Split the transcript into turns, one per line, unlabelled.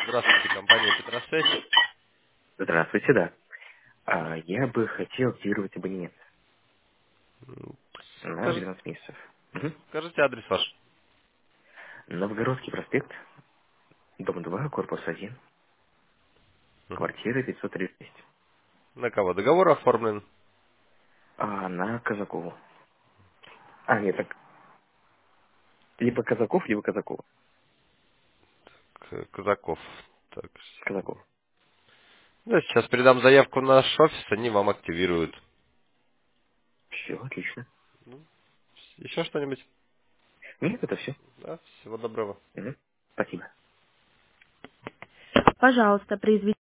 Здравствуйте, компания Петросвязь.
Здравствуйте, да. Я бы хотел активировать абонемент
М,
на
Скажите,
12 месяцев. Мгм.
скажите адрес ваш.
Новгородский проспект, дом 2, корпус 1,
Мгм.
квартира 536.
На кого договор оформлен?
На Казакову. Нет, так, либо Казаков, либо Казакова.
Казаков. Так,
Казаков.
секунду. Да, сейчас передам заявку в наш офис, они вам активируют.
Все, отлично.
Еще что-нибудь?
Нет, это все.
Да, всего доброго.
Спасибо.
Пожалуйста, произведите